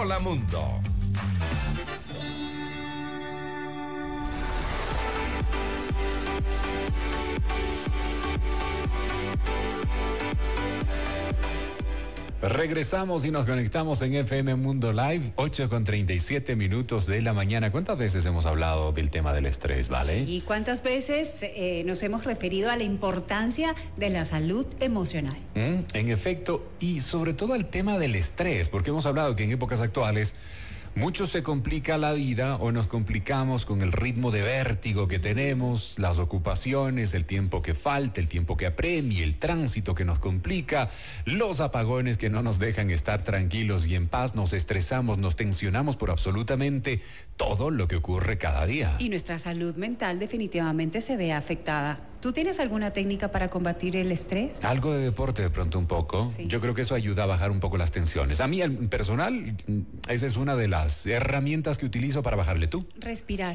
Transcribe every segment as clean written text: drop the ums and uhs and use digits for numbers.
Hola Mundo. Regresamos y nos conectamos en FM Mundo Live, 8:37 de la mañana. ¿Cuántas veces hemos hablado del tema del estrés, vale? ¿Y cuántas veces nos hemos referido a la importancia de la salud emocional? En efecto, y sobre todo al tema del estrés, porque hemos hablado que en épocas actuales mucho se complica la vida o nos complicamos con el ritmo de vértigo que tenemos, las ocupaciones, el tiempo que falta, el tiempo que apremia, el tránsito que nos complica, los apagones que no nos dejan estar tranquilos y en paz, nos estresamos, nos tensionamos por absolutamente todo lo que ocurre cada día. Y nuestra salud mental definitivamente se ve afectada. ¿Tú tienes alguna técnica para combatir el estrés? Algo de deporte de pronto un poco. Sí. Yo creo que eso ayuda a bajar un poco las tensiones. A mí, en personal, esa es una de las herramientas que utilizo para bajarle. ¿Tú? Respirar.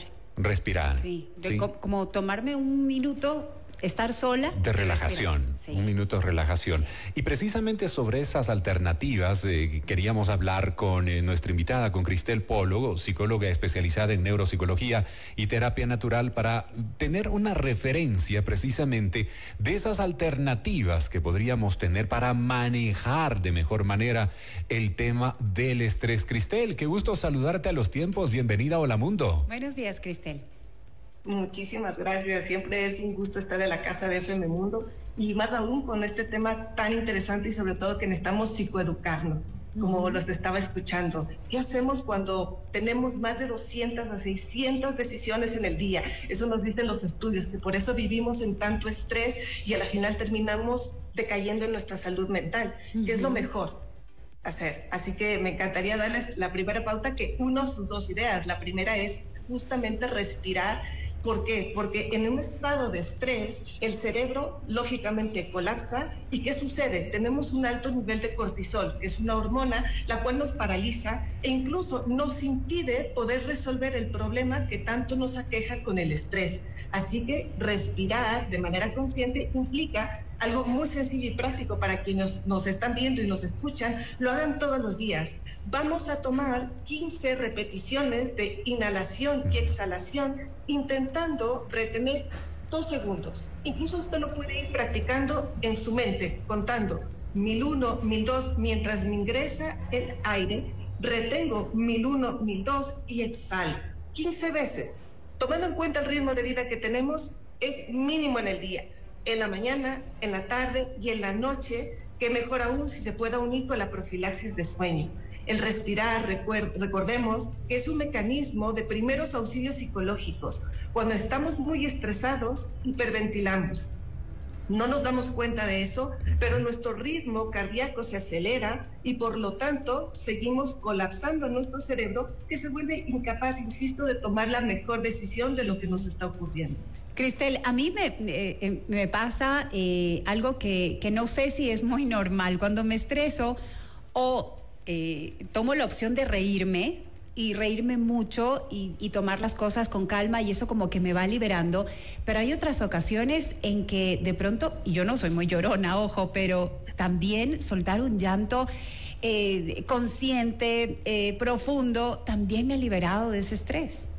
Sí. ¿Sí? Como tomarme un minuto, estar sola. De relajación, sí. Un minuto de relajación. Y precisamente sobre esas alternativas queríamos hablar con nuestra invitada, con Cristel Polo, psicóloga especializada en neuropsicología y terapia natural, para tener una referencia precisamente de esas alternativas que podríamos tener para manejar de mejor manera el tema del estrés. Cristel, qué gusto saludarte a los tiempos. Bienvenida a Hola Mundo. Buenos días, Cristel. Muchísimas gracias, siempre es un gusto estar en la casa de FM Mundo y más aún con este tema tan interesante y sobre todo que necesitamos psicoeducarnos, como los estaba escuchando. ¿Qué hacemos cuando tenemos más de 200 a 600 decisiones en el día? Eso nos dicen los estudios, que por eso vivimos en tanto estrés y a la final terminamos decayendo en nuestra salud mental, que es lo mejor hacer. Así que me encantaría darles la primera pauta, que uno sus dos ideas. La primera es justamente respirar. ¿Por qué? Porque en un estado de estrés, el cerebro lógicamente colapsa. ¿Y qué sucede? Tenemos un alto nivel de cortisol, que es una hormona la cual nos paraliza e incluso nos impide poder resolver el problema que tanto nos aqueja con el estrés. Así que respirar de manera consciente implica algo muy sencillo y práctico para quienes nos están viendo y nos escuchan, lo hagan todos los días. Vamos a tomar 15 repeticiones de inhalación y exhalación, intentando retener 2 segundos. Incluso usted lo puede ir practicando en su mente, contando 1001, 1002, mientras me ingresa el aire, retengo 1001, 1002 y exhalo 15 veces. Tomando en cuenta el ritmo de vida que tenemos, es mínimo en el día. En la mañana, en la tarde y en la noche, que mejor aún si se pueda unir con la profilaxis de sueño. El respirar, recordemos que es un mecanismo de primeros auxilios psicológicos. Cuando estamos muy estresados, hiperventilamos. No nos damos cuenta de eso, pero nuestro ritmo cardíaco se acelera y por lo tanto seguimos colapsando nuestro cerebro, que se vuelve incapaz, insisto, de tomar la mejor decisión de lo que nos está ocurriendo. Cristel, a mí me pasa algo que no sé si es muy normal. Cuando me estreso o tomo la opción de reírme y reírme mucho y tomar las cosas con calma, y eso como que me va liberando, pero hay otras ocasiones en que de pronto, y yo no soy muy llorona, ojo, pero también soltar un llanto consciente, profundo, también me ha liberado de ese estrés.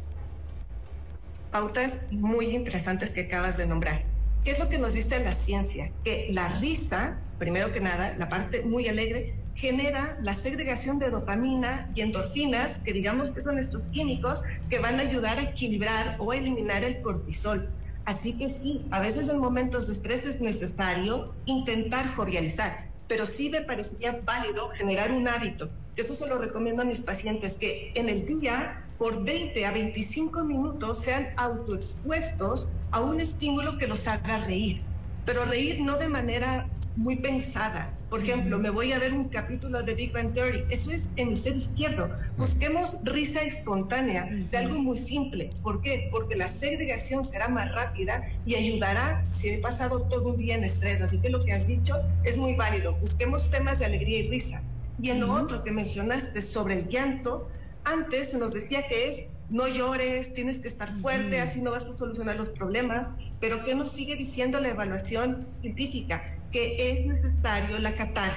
Pautas muy interesantes que acabas de nombrar. ¿Qué es lo que nos dice la ciencia? Que la risa, primero que nada, la parte muy alegre, genera la segregación de dopamina y endorfinas, que digamos que son estos químicos que van a ayudar a equilibrar o a eliminar el cortisol. Así que sí, a veces en momentos de estrés es necesario intentar jovializar, pero sí me parecería válido generar un hábito. Eso se lo recomiendo a mis pacientes, que en el día, por 20 a 25 minutos, sean autoexpuestos a un estímulo que los haga reír. Pero reír no de manera muy pensada. Por ejemplo, me voy a ver un capítulo de Big Bang Theory. Eso es hemisferio izquierdo. Busquemos risa espontánea de algo muy simple. ¿Por qué? Porque la segregación será más rápida y ayudará si he pasado todo un día en estrés. Así que lo que has dicho es muy válido. Busquemos temas de alegría y risa. Y en lo otro que mencionaste sobre el llanto, antes se nos decía que es no llores, tienes que estar fuerte, así no vas a solucionar los problemas. Pero ¿qué nos sigue diciendo la evaluación científica? Que es necesario la catarsis.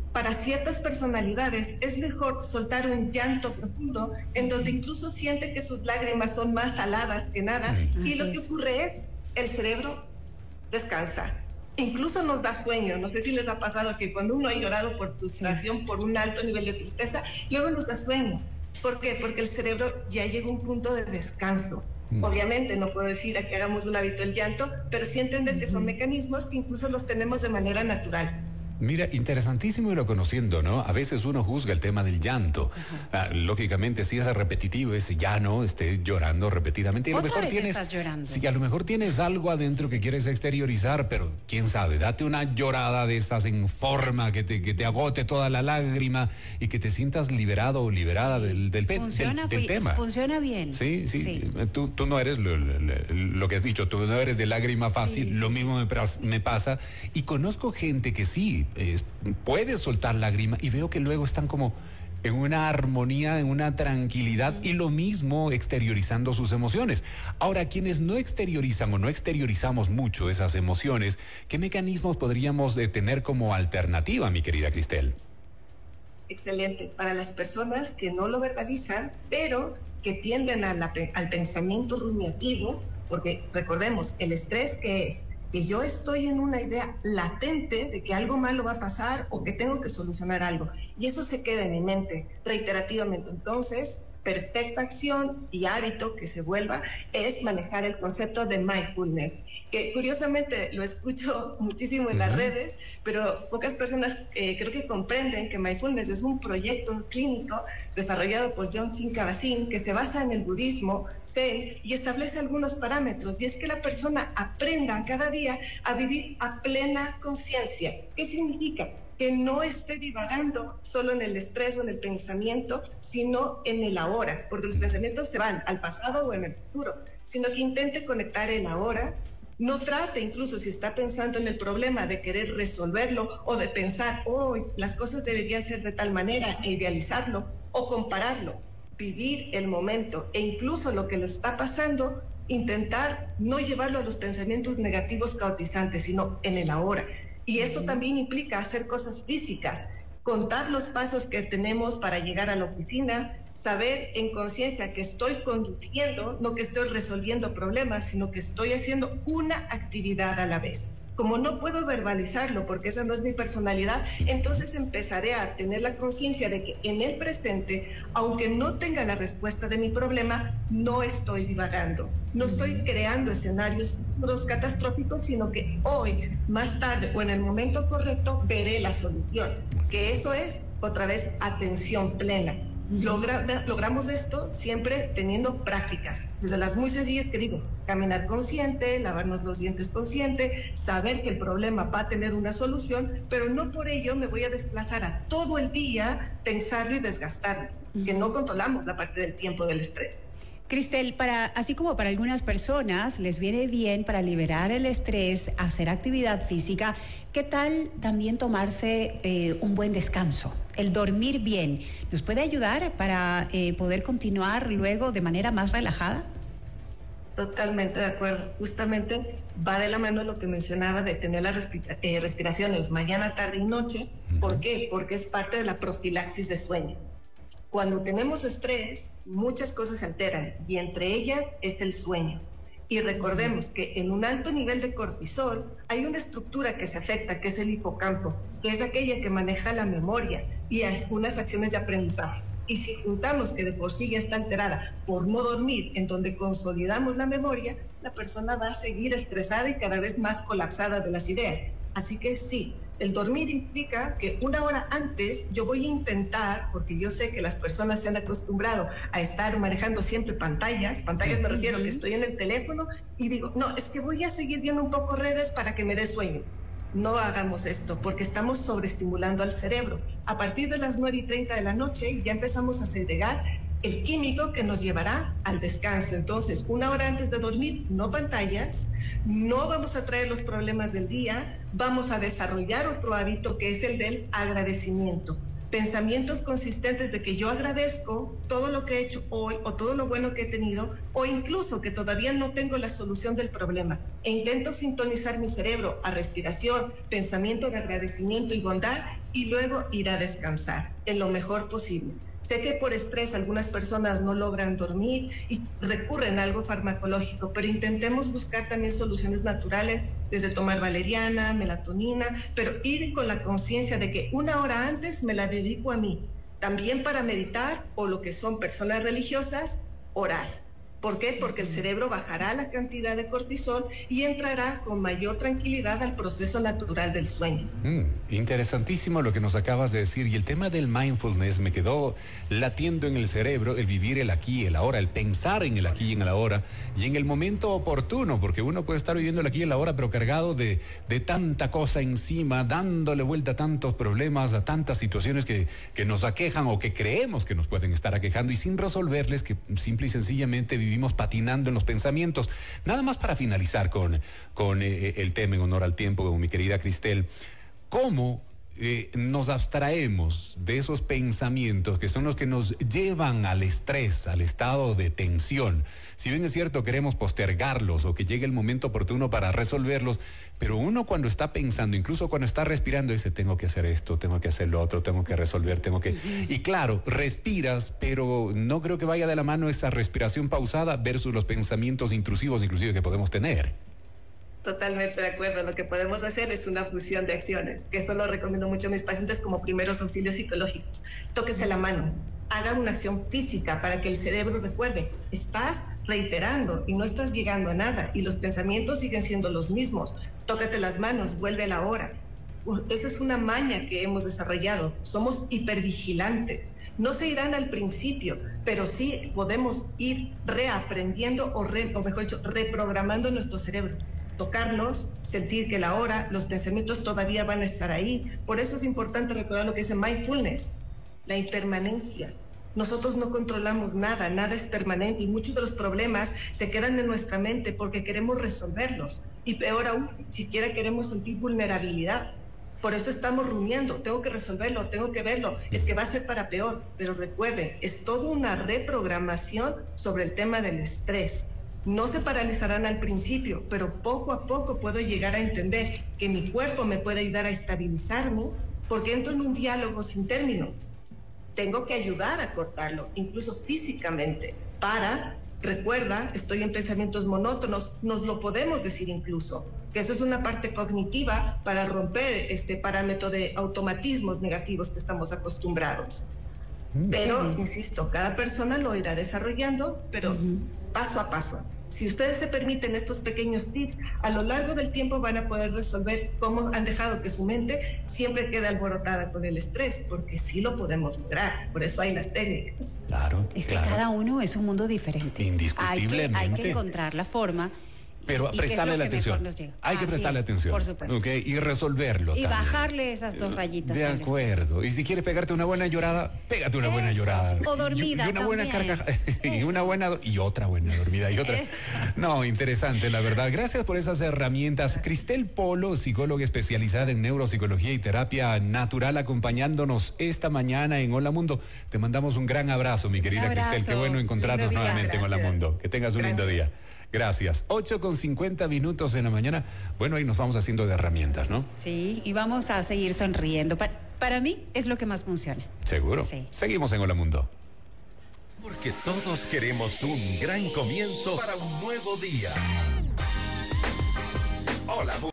para ciertas personalidades es mejor soltar un llanto profundo en donde incluso siente que sus lágrimas son más saladas que nada, y lo que ocurre es el cerebro descansa. Incluso nos da sueño. No sé si les ha pasado que cuando uno ha llorado por frustración, por un alto nivel de tristeza, luego nos da sueño. ¿Por qué? Porque el cerebro ya llega a un punto de descanso. Obviamente no puedo decir a que hagamos un hábito del llanto, pero sí entender que son mecanismos que incluso los tenemos de manera natural. Mira, interesantísimo irlo conociendo, ¿no? A veces uno juzga el tema del llanto. Lógicamente, si es repetitivo, es ya no estés llorando repetidamente. Y a lo mejor estás llorando. Sí, a lo mejor tienes algo adentro que quieres exteriorizar, pero quién sabe, date una llorada de esas en forma que te agote toda la lágrima y que te sientas liberado o liberada del tema. Funciona bien. Sí. Tú no eres lo que has dicho, tú no eres de lágrima fácil, lo mismo me pasa. Y conozco gente que sí, puede soltar lágrima y veo que luego están como en una armonía, en una tranquilidad y lo mismo exteriorizando sus emociones. Ahora, quienes no exteriorizan o no exteriorizamos mucho esas emociones, ¿qué mecanismos podríamos tener como alternativa, mi querida Cristel? Excelente. Para las personas que no lo verbalizan, pero que tienden al pensamiento rumiativo, porque recordemos, el estrés que es que yo estoy en una idea latente de que algo malo va a pasar o que tengo que solucionar algo. Y eso se queda en mi mente reiterativamente. Entonces, perfecta acción y hábito que se vuelva es manejar el concepto de mindfulness, que curiosamente lo escucho muchísimo en las redes, pero pocas personas creo que comprenden que mindfulness es un proyecto clínico desarrollado por John Kabat-Zinn que se basa en el budismo Zen y establece algunos parámetros, y es que la persona aprenda cada día a vivir a plena conciencia. ¿Qué significa? Que no esté divagando solo en el estrés o en el pensamiento, sino en el ahora, porque los pensamientos se van al pasado o en el futuro, sino que intente conectar el ahora. No trate, incluso si está pensando en el problema, de querer resolverlo o de pensar, las cosas deberían ser de tal manera, e idealizarlo o compararlo. Vivir el momento e incluso lo que le está pasando, intentar no llevarlo a los pensamientos negativos caotizantes, sino en el ahora. Y eso también implica hacer cosas físicas, contar los pasos que tenemos para llegar a la oficina, saber en conciencia que estoy conduciendo, no que estoy resolviendo problemas, sino que estoy haciendo una actividad a la vez. Como no puedo verbalizarlo porque esa no es mi personalidad, entonces empezaré a tener la conciencia de que en el presente, aunque no tenga la respuesta de mi problema, no estoy divagando, no estoy creando escenarios catastróficos, sino que hoy, más tarde o en el momento correcto, veré la solución. Que eso es, otra vez, atención plena. Logramos esto siempre teniendo prácticas, desde las muy sencillas que digo, caminar consciente, lavarnos los dientes consciente, saber que el problema va a tener una solución, pero no por ello me voy a desplazar a todo el día pensarlo y desgastarme, que no controlamos la parte del tiempo del estrés. Cristel, así como para algunas personas les viene bien para liberar el estrés, hacer actividad física, ¿qué tal también tomarse un buen descanso? El dormir bien, ¿nos puede ayudar para poder continuar luego de manera más relajada? Totalmente de acuerdo. Justamente va de la mano lo que mencionaba de tener las respiraciones mañana, tarde y noche. ¿Por qué? Porque es parte de la profilaxis de sueño. Cuando tenemos estrés, muchas cosas se alteran y entre ellas es el sueño. Y recordemos que en un alto nivel de cortisol hay una estructura que se afecta, que es el hipocampo, que es aquella que maneja la memoria y algunas acciones de aprendizaje. Y si juntamos que de por sí ya está alterada por no dormir, en donde consolidamos la memoria, la persona va a seguir estresada y cada vez más colapsada de las ideas. Así que sí, el dormir implica que una hora antes yo voy a intentar, porque yo sé que las personas se han acostumbrado a estar manejando siempre pantallas me refiero que estoy en el teléfono y digo, no, es que voy a seguir viendo un poco redes para que me dé sueño. No hagamos esto porque estamos sobreestimulando al cerebro. A partir de las 9:30 de la noche ya empezamos a segregar el químico que nos llevará al descanso. Entonces, una hora antes de dormir, no pantallas, no vamos a traer los problemas del día, vamos a desarrollar otro hábito que es el del agradecimiento. Pensamientos consistentes de que yo agradezco todo lo que he hecho hoy o todo lo bueno que he tenido o incluso que todavía no tengo la solución del problema e intento sintonizar mi cerebro a respiración, pensamiento de agradecimiento y bondad y luego ir a descansar en lo mejor posible. Sé que por estrés algunas personas no logran dormir y recurren a algo farmacológico, pero intentemos buscar también soluciones naturales, desde tomar valeriana, melatonina, pero ir con la conciencia de que una hora antes me la dedico a mí, también para meditar, o lo que son personas religiosas, orar. ¿Por qué? Porque el cerebro bajará la cantidad de cortisol y entrará con mayor tranquilidad al proceso natural del sueño. Interesantísimo lo que nos acabas de decir. Y el tema del mindfulness me quedó latiendo en el cerebro, el vivir el aquí y el ahora, el pensar en el aquí y en el ahora y en el momento oportuno, porque uno puede estar viviendo el aquí y el ahora, pero cargado de tanta cosa encima, dándole vuelta a tantos problemas, a tantas situaciones que nos aquejan o que creemos que nos pueden estar aquejando y sin resolverles, que simple y sencillamente vivimos patinando en los pensamientos. Nada más para finalizar con el tema en honor al tiempo, con mi querida Cristel, ¿cómo nos abstraemos de esos pensamientos que son los que nos llevan al estrés, al estado de tensión? Si bien es cierto, queremos postergarlos o que llegue el momento oportuno para resolverlos, pero uno cuando está pensando, incluso cuando está respirando, dice, tengo que hacer esto, tengo que hacer lo otro, tengo que resolver, tengo que... Y claro, respiras, pero no creo que vaya de la mano esa respiración pausada versus los pensamientos intrusivos inclusive que podemos tener. Totalmente de acuerdo. Lo que podemos hacer es una fusión de acciones, que eso lo recomiendo mucho a mis pacientes como primeros auxilios psicológicos. Tóquese la mano, haga una acción física para que el cerebro recuerde, estás reiterando y no estás llegando a nada y los pensamientos siguen siendo los mismos. Tócate las manos, vuelve a la hora. Esa es una maña que hemos desarrollado. Somos hipervigilantes. No se irán al principio, pero sí podemos ir reaprendiendo o mejor dicho, reprogramando nuestro cerebro. Tocarnos, sentir que la hora, los pensamientos todavía van a estar ahí. Por eso es importante recordar lo que dice mindfulness, la impermanencia. Nosotros no controlamos nada, nada es permanente y muchos de los problemas se quedan en nuestra mente porque queremos resolverlos. Y peor aún, siquiera queremos sentir vulnerabilidad. Por eso estamos rumiando, tengo que resolverlo, tengo que verlo, es que va a ser para peor. Pero recuerden, es toda una reprogramación sobre el tema del estrés. No se paralizarán al principio, pero poco a poco puedo llegar a entender que mi cuerpo me puede ayudar a estabilizarme porque entro en un diálogo sin término. Tengo que ayudar a cortarlo, incluso físicamente, recuerda, estoy en pensamientos monótonos, nos lo podemos decir incluso, que eso es una parte cognitiva para romper este parámetro de automatismos negativos que estamos acostumbrados. Pero, insisto, cada persona lo irá desarrollando, pero paso a paso. Si ustedes se permiten estos pequeños tips, a lo largo del tiempo van a poder resolver cómo han dejado que su mente siempre quede alborotada con el estrés, porque sí lo podemos lograr. Por eso hay las técnicas. Claro. Es que cada uno es un mundo diferente. Indiscutiblemente. Hay que encontrar la forma. Pero prestarle la atención. Hay que prestarle atención. Por supuesto. Okay, y resolverlo. Y también. Bajarle esas 2 rayitas. De acuerdo. Y si quieres pegarte una buena llorada, pégate una buena llorada. O dormida. Y una buena carcajada. Y una buena y otra buena dormida. Y otra. No, interesante, la verdad. Gracias por esas herramientas. Cristel Polo, psicóloga especializada en neuropsicología y terapia natural, acompañándonos esta mañana en Hola Mundo. Te mandamos un gran abrazo, mi querida Cristel. Qué bueno encontrarnos nuevamente en Hola Mundo. Que tengas un lindo día. Gracias. 8:50 en la mañana. Bueno, ahí nos vamos haciendo de herramientas, ¿no? Sí, y vamos a seguir sonriendo. Para mí es lo que más funciona. ¿Seguro? Sí. Seguimos en Hola Mundo. Porque todos queremos un gran comienzo para un nuevo día. Hola Mundo.